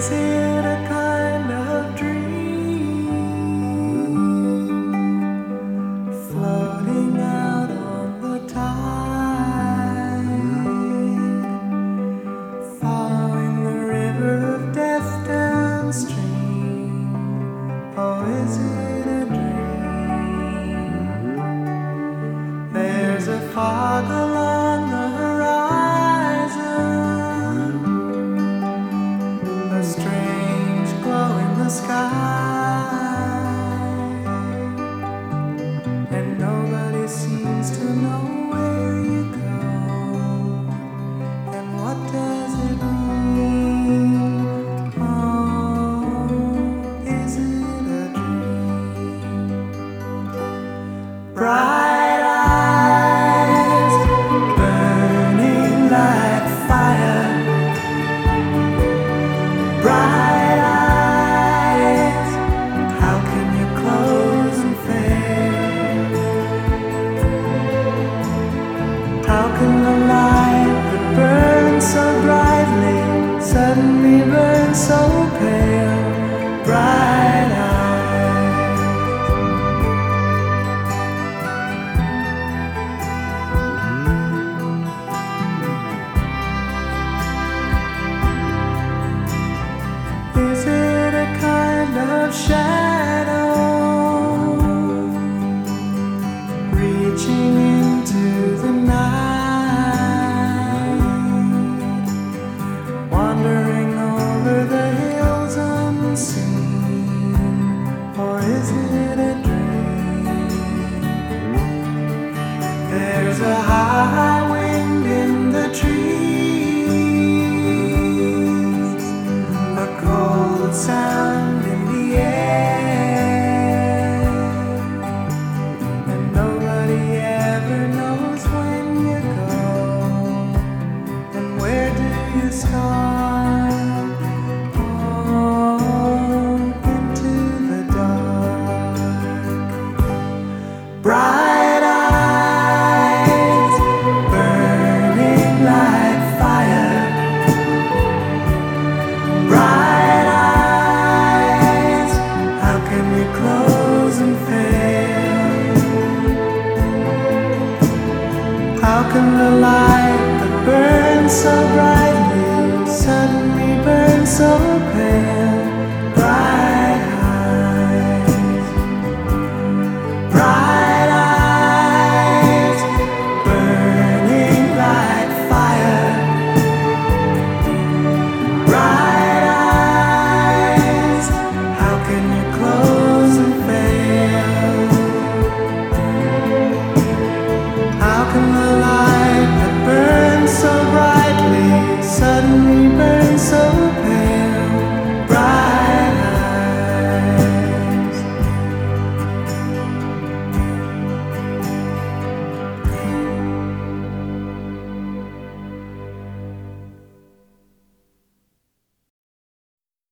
Is it a kind of dream floating out on the tide, following the river of death downstream? Or is it a dream? There's a fog along the horizon, a strange glow in the sky, and nobody seems to know where you go. And what does it mean? Oh, is it a dream? Bright eyes burning like fire, bright eyes, how can you close and fail? How can the light that burns so brightly suddenly burn so pale? Bright eyes. Is it a kind of shadow reaching into the night, wandering over the hills unseen? Or is it a dream? There's a high wind in the trees, a cold sound in the air, and nobody ever knows when you go and where do you start. Oh, into the dark. Bright eyes burning like fire, bright eyes, how can we close and fail? How can the light that burns so brightly suddenly burn so pale?